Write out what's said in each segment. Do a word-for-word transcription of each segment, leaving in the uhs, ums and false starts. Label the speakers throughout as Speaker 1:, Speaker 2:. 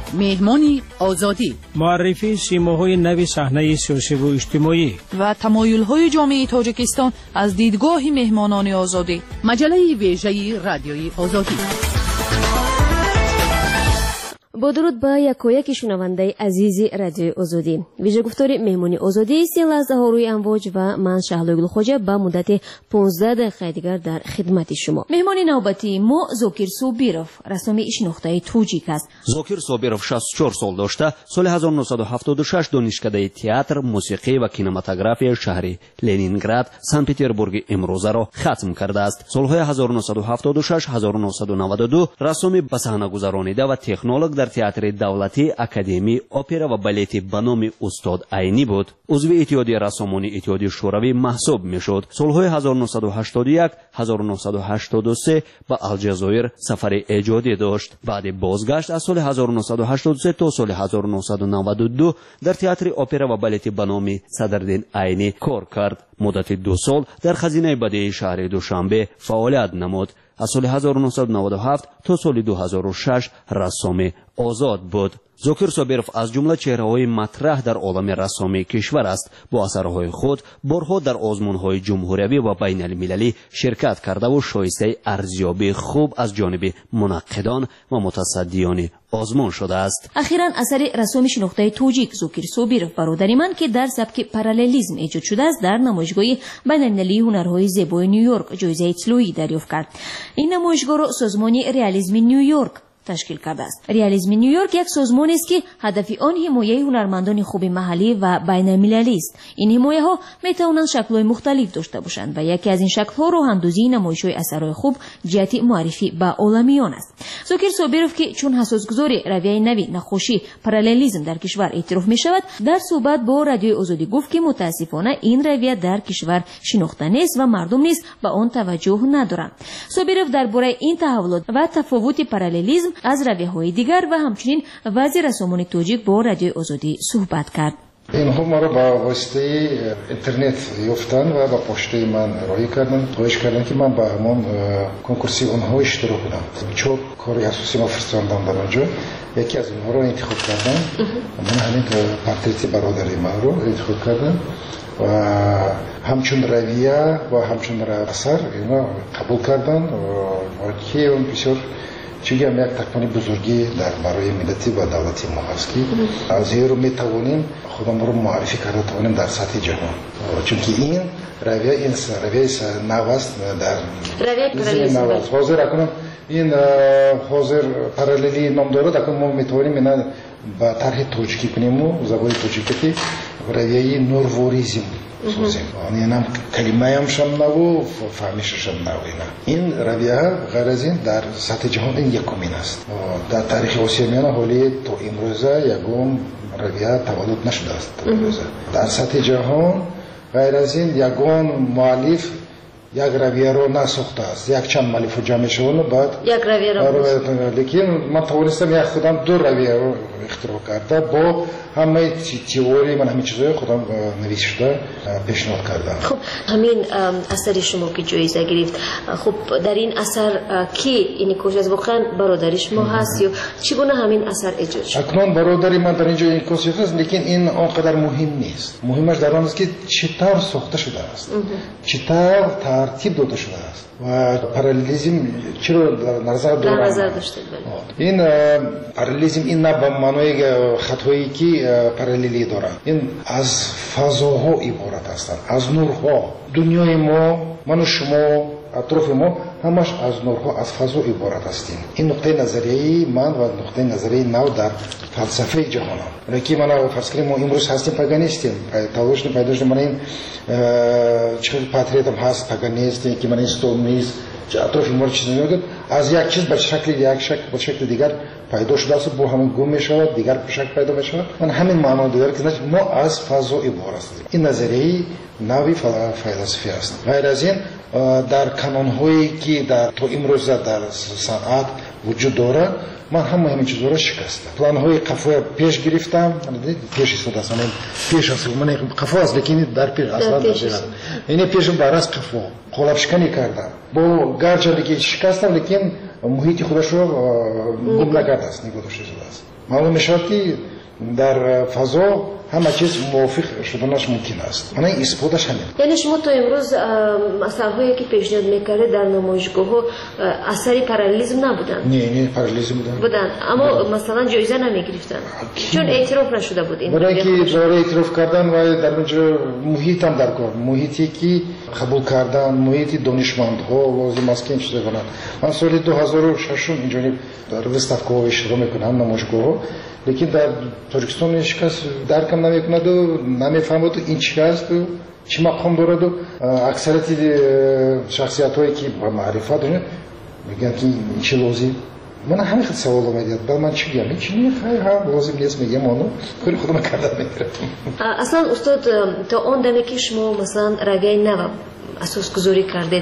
Speaker 1: مهمانی آزادی،
Speaker 2: معرفی سیماهای نوی صحنه سیاسی و اجتماعی
Speaker 3: و تمایل‌های جامعه تاجیکستان از دیدگاه مهمانان آزادی.
Speaker 1: مجله ویژه رادیوی آزادی.
Speaker 4: با درود با یکایک شنونده عزیز رادیوی آزادی. ویژه گفتار مهمانی آزادی سی لحظه ها روی امواج و من شهلوگل خوجه با مدت پانزده دقیقه دیگر در خدمت شما. مهمانی نوبتی ما زوکیر سوبیروف رسمی شناخته توجیک است.
Speaker 5: زوکیر سوبیروف شصت و چهار سال داشته. سال هزار و نهصد و هفتاد و شش دانشکده تئاتر، موسیقی و کینماتوگرافی شهر لنینگراد، سن پترزبورگ امروزه را ختم کرده است. سالهای هزار و نهصد و هفتاد و شش هزار و نهصد و نود و دو رسمی به صحنه گذرانیده و تکنولوژ در تئاتر دولتی اکادمی اپرا و بالت به نام استاد عینی بود. عضو اتحادیه رسامان اتحادیه شوروی محسوب میشد. سالهای هزار و نهصد و هشتاد و یک هزار و نهصد و هشتاد و سه به الجزایر سفر ایجادی داشت. بعد بازگشت از سال هزار و نهصد و هشتاد و سه تا سال هزار و نهصد و نود و دو در تئاتر اپرا و بالت به نام صدرالدین عینی کار کرد. مدت دو سال در خزینه بدیعی شهر دوشنبه فعالیت نمود. از سال هزار و نهصد و نود و هفت تا سال دو هزار و شش رسام آزاد بود. زوکیر سوبیروف از جمله چهره‌های مطرح در عالم رسامی کشور است. با اثرهای خود بارها در آزمون‌های جمهوری و بین المللی شرکت کرده و شایسته ارزیابی خوب از جانب منقدان و متصدیان آزمون شده است.
Speaker 4: اخیراً اثر رسامی شناخته توجیک زوکیر سوبیروف برادری من که در سبک پارالیلیسم ایجاد شده است در نمایشگاه بین المللی هنرهای زیبای نیویورک جایزه طلایی دریافت کرد. این نمایشگاه را سازمان رئالیسم نیویورک تشکیل کرده است. رئالیسم نیویورک یک سازمان است که هدف آن حمایت هنرمندان خوب محلی و بین المللی است. این حمایت ها می توانند شکل‌های مختلف داشته باشند و یکی از این شکل‌ها رو اندازی نمایش‌های اثرهای خوب جهت معرفی به عالمیان است. زوکیر سوبیروف که چون حساسگذار رویه نوی نخوشی پارالیلیسم در کشور اعتراف می شود، در صحبت با رادیوی آزادی گفت که متاسفانه این رویه در کشور شناخته نیست و مردم نیز به آن توجه ندارند. سوبیروف درباره این تحولات و تفاوت پارالیلیسم از رویه‌های دیگر و همچنین وضع رسامان توجیک با رادیوی آزادی صحبت کرد.
Speaker 6: اینها ما را با واسطه اینترنت یافتن و با پشته من ارائه کردن، خواهش کردن که من با همون کنکورسی اونها اشتراک کنم. چون کاری اساسی ما فرستادم در اونجا، یکی از اونها رو انتخاب کردن. من همین پورتریت برادری من رو انتخاب کردم و همچون رویه و همچون اثر اینا قبول کردن و که اون بسیار چیزی هم یک تکمانی بزرگی در برای ملتی و دولتی ما هست که از این رو می توانیم خودم رو معرفی کرده توانیم در سطح جهان، چون که این رویه این رویه نوست در رویه نوست حاضر اکنم این حاضر پارالیلی نام دارد. اکنون ما می توانیم اینا با طرح توجیکی کنیم و زبان توجیکی رویه نورواریزم سوزیم. یعنی هم کلمه هم شم نو فهمیش شم نو اینا. این رویه غیر از این در سطح جهان این یکمین است. در تاریخ آسیاییان حالی تا امروزه یکم رویه تولد نشده است. در سطح جهان غیر از این یکم مؤلف یک رویه رو نساخته است. یک چند مؤلف جمع شدن بعد
Speaker 4: یک رویه رو
Speaker 6: لیکن من توانستم یک خودم دو رویه رو اختراع کرده با همه تئوری من همین چیزای خودم نوشته پیشنهاد کردم.
Speaker 4: خب همین اثر شما که جایزه گرفت، خب در این اثر کی این کوشش از واقعا برادری شما هست یا چگونه همین اثر ایجاد شد؟
Speaker 6: اکنون برادری من در اینجا این کوشش هست، لیکن این آنقدر مهم نیست. مهمش در آن است که چطور ساخته شده است، چطور ترتیب داده شده است و پارالیلیسم چرا در نظر
Speaker 4: داشته.
Speaker 6: این پارالیلیسم این نه به معنای خطایی که پارالیلی دارد. این از فضاها عبارت هستند، از نورها. دنیای ما، من و شما، اطراف ما همش از نورها، از فضا عبارت هستیم. این نقطه نظریه من و نقطه نظریه نو در فلسفه جهان هم. ولی من فرض کنیم ما امروز هستیم پاگانیستیم، تلاش پیداش من این چه پاتریتم هست پاگانیستی که من استون نیست، اطراف ما چیزی نمیگه. از یک چیز به شکل یک شکل به شکل دیگر پیدا شده است، با همین گم میشود، دیگر به شکل پیدا میشود. من همین معنا داره که ما از فضا عبارت هستیم. این نظریه نوی فلسفی است. غیر از این در کانون‌هایی که در تو امروز در صنعت وجود داره من همه همین چیزا رو شکستم. پلان‌های قفو پیش گرفتم، پیش استفاده است. من پیش است من قفو است لیکن در پیش اصلا نمیشه. یعنی پیشم برای قفو قلاب شکنی کردم. با گرچه که شکستم لیکن محیط خودش رو گم نکرده است، نگاه داشته است. معلوم میشود که در فضا همه چیز موافق شدنش ممکن است. من این اثباتش همین.
Speaker 4: یعنی شما تا امروز اثرهایی که پیشنهاد میکردید در نمایشگاه اثری پارالیزم نبودن؟
Speaker 6: نه نه پارالیزم بودن.
Speaker 4: بودن اما مثلا جایزه نمیگرفتن چون اعتراف نشده بود این.
Speaker 6: برای اینکه برای اعتراف کردن و در اونجا محیط هم در کار، محیطی که قبول کردن، محیط دانشمندها لازم است که این چیزا کنن. من سال دو هزار و شش اینجوری در وستافکو اشتراک میکنم نمایشگاه، لیکن در تاجیکستان هیچ کس درکم نمیکند و نمیفهمد این چی است و چی مقام دارد و اکثریت شخصیت هایی که با معرفت دارن میگن که این چی لازم. من همین خیلی سوال میاد بعد من چی میگم چی میخوای ها لازم نیست میگم اونو کاری خودم کردم میگیرم.
Speaker 4: اصلا استاد تا اون دمی که شما مثلا رگه نو اساس گذاری کردید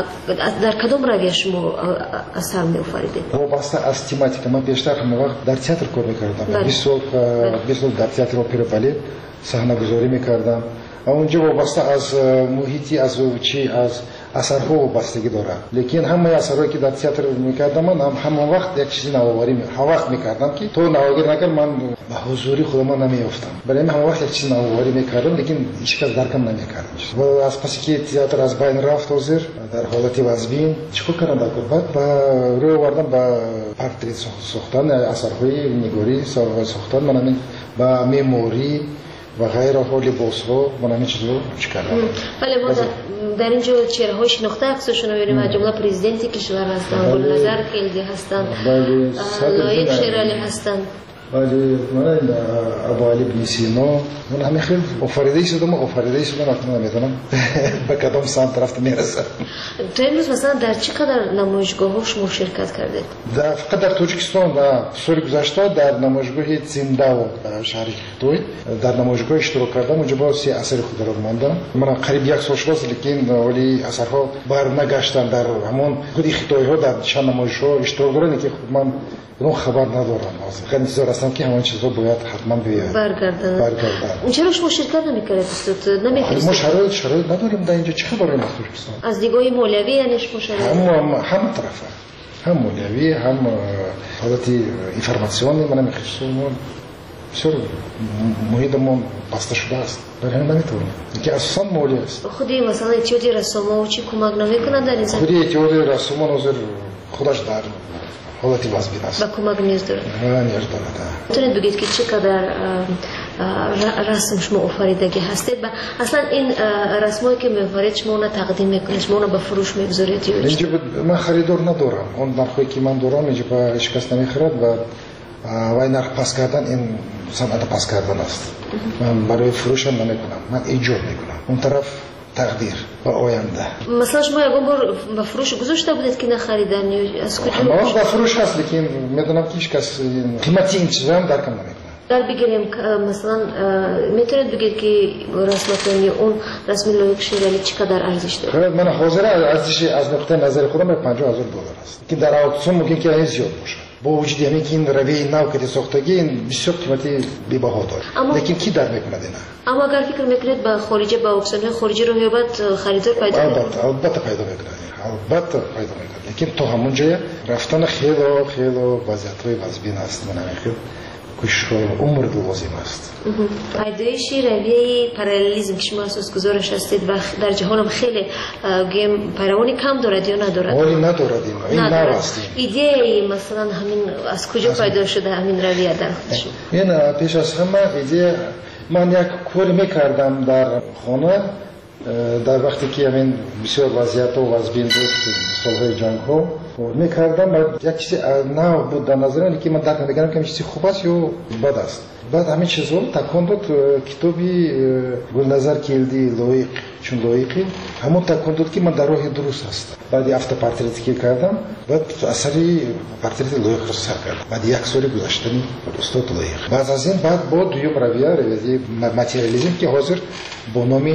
Speaker 4: در کدام رویه شما اثر می آفریدید؟
Speaker 6: وابسته از تماتیک من بیشتر همه وقت در تئاتر کار میکردم. بیست سال بیست سال در تئاتر اپرا بالت صحنه گذاری میکردم. اونجا وابسته از محیطی از چی از اثرها وابستگی داره. لیکن همه اثرهایی که در تئاتر میکردم من هم همون وقت یک چیزی نوآوری می هر وقت میکردم که تو نوآوری نکرد من به حضوری خودم نمیافتم. برای من همون وقت یک چیزی نوآوری میکردم لیکن هیچ کس درکم نمیکرد. و از پس که تئاتر از بین رفت حاضر در حالت وزبین چیکار کردم در بعد با روی آوردم با پورتری ساختن اثرهای نگاری ساختن من با مموری و غیر ها لباس ها من همین چیز رو چکردم.
Speaker 4: بله ما در اینجا چهره های شناخته عکسشون رو می‌بینیم از جمله پرزیدنت کشور هستن، گلنظر خیلی هستن، لایق شیرالی هستن.
Speaker 6: بله من ابو علی بن سینا من همین خیلی آفریده شدم آفریده شدم اصلا نمیدونم به کدام سمت رفت میرسه.
Speaker 4: تو امروز مثلا در چه قدر نمایشگاه شما شرکت کردید؟
Speaker 6: در فقط در تاجیکستان در سال گذشته در نمایشگاه زنده و شهر خطوی در نمایشگاه اشتراک کردم. اونجا با سی اثر خود را ماندم. من قریب یک سال شد لیکن ولی اثرها بر نگشتن در همون خودی خطوی ها در چند نمایشگاه اشتراک دارن که من اون خبر ندارم. خیلی انتظار هستم که همون چیزا باید حتما بیاد
Speaker 4: برگردن.
Speaker 6: برگردن.
Speaker 4: چرا شما شرکت نمی‌کنید استاد؟ نمی‌فرستید؟
Speaker 6: ما شرایط شرایط نداریم در اینجا چه خبری از ترکستان؟
Speaker 4: از دیدگاه مولوی یعنی شما شرایط
Speaker 6: هم هم طرفه. هم مولوی هم حالت اینفورماسیونی من می‌خواستم بسیار محیطمون بسته شده است. برای همین نمیتونیم. که اصلا مولوی است.
Speaker 4: خودی مثلا اتیادی رسوم و چی کمک نمی‌کنند در این زمینه؟
Speaker 6: خودی اتیادی رسوم نظر خودش در حالتی وزبین است.
Speaker 4: با کمک نیاز داره.
Speaker 6: نه نیاز داره.
Speaker 4: میتونید بگید که چقدر رسم شما آفریدگی هستید و اصلا این رسمایی که می‌آفرید شما اون تقدیم میکنید شما اون به فروش میگذارید یا
Speaker 6: اینجا من خریدار ندارم. اون نرخی که من دارم اینجا به هیچ کس نمیخرد و وای نرخ پس کردن این صنعت پس کردن است. من برای فروش هم نمیکنم. من ایجاد میکنم. اون طرف تقدیر و آینده.
Speaker 4: مثلا شما یکم بار به فروش گذاشته بودید که نخریدن یا از کجا؟
Speaker 6: ما به فروش هست لیکن میدونم که هیچ کس قیمتی این چیزا هم درکم نمیکنه.
Speaker 4: در بگیریم مثلا میتونید بگید که رسمتون یا اون رسم لایق شیرالی چقدر ارزش داره؟
Speaker 6: من حاضر ارزش از نقطه نظر خودم پنجاه هزار دلار است که در اکسیون ممکن که این زیاد باشه. با وجود همین که این روی نو که ساختگی این بسیار قیمتی بی‌بها داره. لیکن کی در میکنه اینا؟
Speaker 4: اما اگر فکر میکنید با خارجی با اکسیون خارجی رو هیبت خریدار پیدا کنید؟
Speaker 6: البته البته پیدا میکنه. البته پیدا میکنه. لیکن تو همون جای رفتن خیلی خیلی وضعیت‌های وزبین است. من همین کش عمر لازم است.
Speaker 4: پیدایش رویه پارالیزم که شما اساس گذارش هستید و در جهان هم خیلی گیم پیروانی کم دارد یا ندارد؟
Speaker 6: ولی ندارد این این نواستی.
Speaker 4: ایده مثلا همین از کجا پیدا شده همین رویه در خودش؟
Speaker 6: این پیش از همه ایده من یک کاری میکردم در خانه در وقتی که همین بسیار وضعیت و وضبین بود سالهای جنگ ها میکردم و یک چیزی نو بود در نظرم که من درک نمیکردم که چیزی خوب است یا بد است. بعد همین چیزها تکان داد کتابی گلنظر کیلدی لایق چون لایقی همون تکان داد که من در راه درست هستم. بعد هفته پورتریتی که کردم بعد اثری پورتریت لایق رو سر کردم. بعد یک سال گذشتنی استاد لایق. بعد از این بعد با دویم رویه رویه ماتریالیسم که حاضر با نام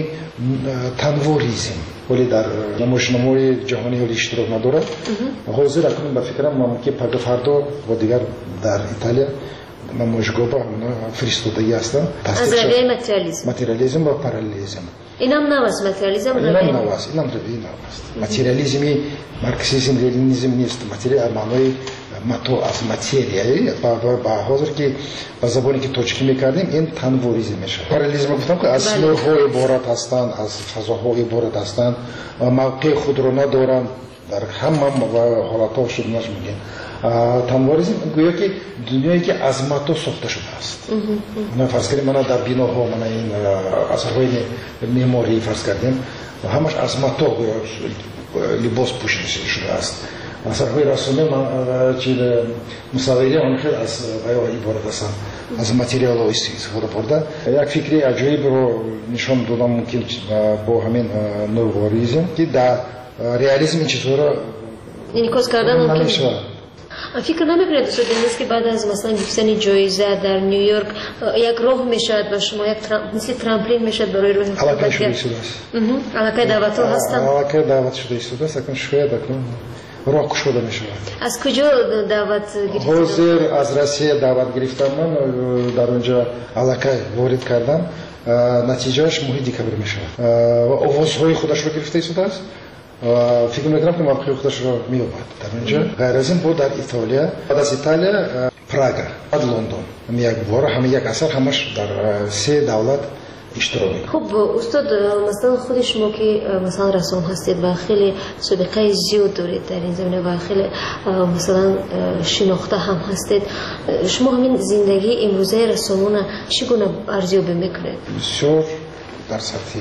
Speaker 6: تنوریزم ولی در نمایشنامه‌های جهانی ولی اشتراک نداره. حاضر اکنون به فکرم من که پرده فردا و دیگر در ایتالیا نمایشگاه با فرستادگی هستن.
Speaker 4: از رویه ماتریالیسم.
Speaker 6: ماتریالیسم و پارالیزم.
Speaker 7: اینم نواست ماتریالیسم
Speaker 6: اینم نواست اینم روی نواست ماتریالیسمی مارکسیسم لنینیسم نیست ماتریال معنای ماتو از ماتریایی با با حاضر که با زبانی که توجیه میکردیم این تنوریزم میشه پارالیزم گفتم که از لوح‌های عبارت هستند از فضاهای عبارت هستند موقع خود رو ندارن در همه حالت‌ها شد نش میگن تنوریزم گویا که دنیایی که از ماتو ساخته شده است من فرض کنیم من در بیناها من این اثرهای معماری فرض کردیم و همش از ماتو لباس پوشیده شده است اثرهای رسومی چیز مصوری آن خیلی از غیاه عبارت هستند از متریال ها استفاده برده یک فکری عجیب رو نشان دادم ممکن با همین نوواریزم که در ریالیزم این چیزها
Speaker 7: انعکاس کردن ممکن فکر نمیکنید دوست دارید که بعد از مثلا گرفتن جایزه در نیویورک یک راه میشد و شما یک مثل ترامپولین میشد برای راه
Speaker 6: علاقه شده است
Speaker 7: علاقه دعوت ها هستن
Speaker 6: علاقه دعوت شده است اکنون شاید اکنون راه کشوده میشه
Speaker 7: از کجا دعوت گرفتید
Speaker 6: حاضر از روسیه دعوت گرفتم من در اونجا علاقه وارد کردم نتیجهش ماه دکبر میشه و آوازهای خودش رو گرفته است فکر میکنم که موقع خودش رو میوبد در اونجا غیر از این بود در ایتالیا بعد از ایتالیا پراگا بعد لندن یک بار همه یک اثر همش در سه دولت اشتراک میکنه
Speaker 7: خب استاد مثلا خود شما که مثلا رسام هستید و خیلی سابقه زیاد دارید در این زمینه و خیلی مثلا شناخته هم هستید شما همین زندگی امروزه رسامون چگونه ارزیابی میکنید
Speaker 6: بسیار در سطح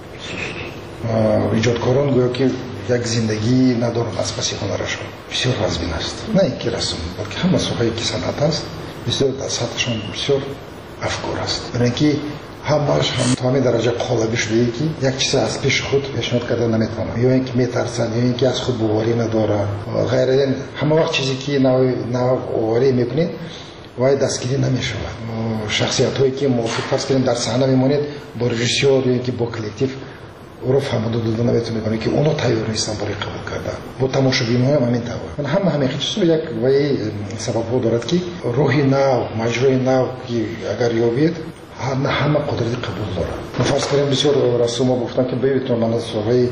Speaker 6: ایجادکاران گویا که یک زندگی ندارند از پس هنرشان بسیار رزمین است نه اینکه رسم بلکه همه سوهای که صنعت است بسیار در سطحشان بسیار افکار است برای اینکه همش هم تا همین درجه قالبی شده که یک چیز از پیش خود پیشنهاد کردن نمیتونن یا اینکه میترسن یا اینکه از خود باوری ندارن غیر این همه وقت چیزی که نوع نوع باوری میکنید وای دستگیری نمیشود شخصیت هایی که موافق فرض کنیم در صحنه میمونید با رژیسور یا اینکه با کلکتیو رو فهمیده دادن نمیتونه کنه که اونا تیار نیستن برای قبول کردن با تماشاگرها هم همین طور من هم همین چیزا یک وای سبب ها دارد که روحی نو مجرای نو که اگر یابید همه همه قدرت قبول دارن من فرض کنیم بسیار رسوما گفتن که ببینید من از سوهای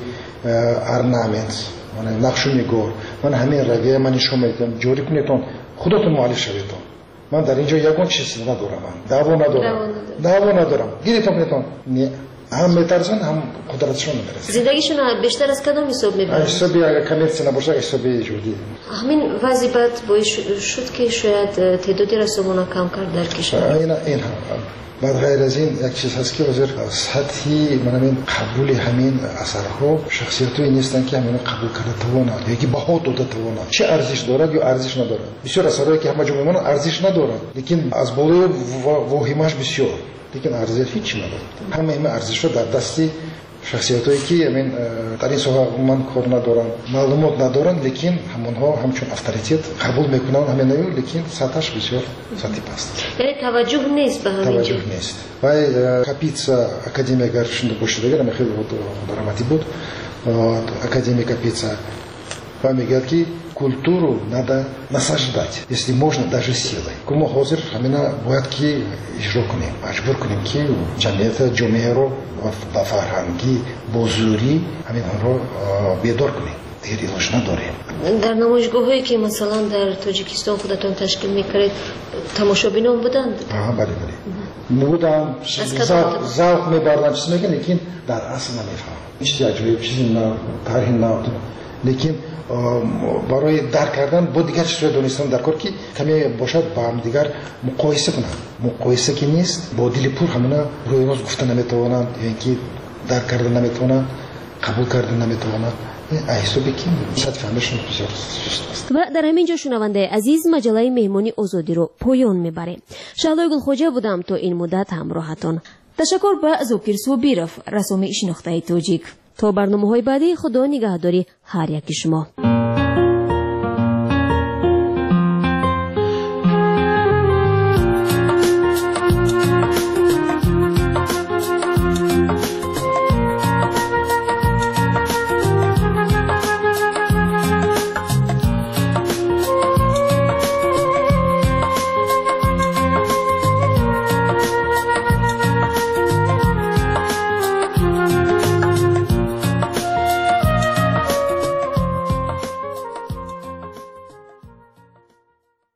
Speaker 6: ارنامنت من نقش میگور من همین رویه من نشون میدم جوری کنیتون خودتون معالج شویتون من در اینجا یگون چیزی ندارم من دعوا ندارم دعوا ندارم گیریتون کنیتون نه هم میترسن هم قدرتشون نمیرسه
Speaker 7: زندگیشون بیشتر از کدام حساب میبرن
Speaker 6: حسابی اگر کامرسی نباشه حسابی جوری
Speaker 7: همین وضعیت باعث شد که شاید تعدادی رسومون کم کرد در کشور
Speaker 6: این این هم بعد غیر از این یک چیز هست که وزیر سطحی من همین قبول همین اثرها شخصیتایی نیستن که همین قبول کرده توانند یا که بها داده توانند چه ارزش دارد یا ارزش ندارد بسیار اثرهایی که همه جمعه ارزش ندارد لیکن از بالای واهمش بسیار لیکن ارزش هیچ ندارد همه این ارزش در دستی شخصیتایی که همین در این سوها من کار ندارن معلومات ندارن لیکن همونها همچون اتوریته قبول میکنن همین نمیو لیکن سطحش بسیار سطحی پست
Speaker 7: یعنی توجه نیست به همین
Speaker 6: توجه نیست وای کاپیتسا академия гаршинда бошида гара мехел дарамати буд академика пицца помогает ки культуру надо насаждать если можно даже силой кому хозир хамина бояд ки ижро кунем маҷбур кунем ки ҷамъияти ҷомеаро ба фарҳангӣ бо зӯрӣ ҳаминҳоро бедор кунем дигар илоҷ надорем
Speaker 7: дар намоишгоҳҳое ки масалан дар тоҷикистон худатон ташкил мекардед тамошобинон буданд
Speaker 6: бале бале будам завқ мебардам чиз мегӯям лекин дар асл намефаҳмам чизи аҷоиб чизи тарҳи нав лекин برای درک کردن با دیگر چیزهای دانستن در کار که کمی باشد با هم دیگر مقایسه کنند مقایسه که نیست با دل پر همونا روی راست گفتن نمیتوانند یا اینکه درک کردن نمیتوانند قبول کردن نمیتوانند احسابی که صد فهمشون بسیار سست است
Speaker 8: و در همین جا شنونده عزیز مجله مهمانی آزادی رو پایان میبریم. شعله گلخوجه بودم تا این مدت همراهتون. تشکر به زوکیر صوبیرف رسام شناخته تاجیک. تا برنامه‌های بعدی خدا نگهداری هر یک شما.